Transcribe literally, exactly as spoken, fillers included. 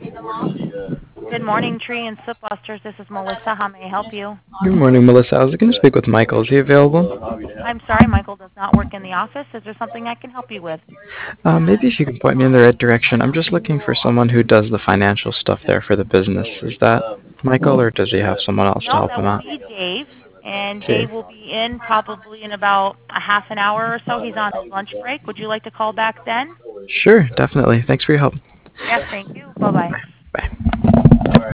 Good morning, Tree and Sip Busters. This is Melissa. How may I help you? Good morning, Melissa. I was looking to speak with Michael. Is he available? I'm sorry, Michael does not work in the office. Is there something I can help you with? Uh, maybe if you can point me in the right direction. I'm just looking for someone who does the financial stuff there for the business. Is that Michael, or does he have someone else to No, help that him would out? be Dave. And Dave. Dave will be in probably in about a half an hour or so. He's on his lunch break. Would you like to call back then? Sure, definitely. Thanks for your help. Yes, thank you. Bye-bye. Bye.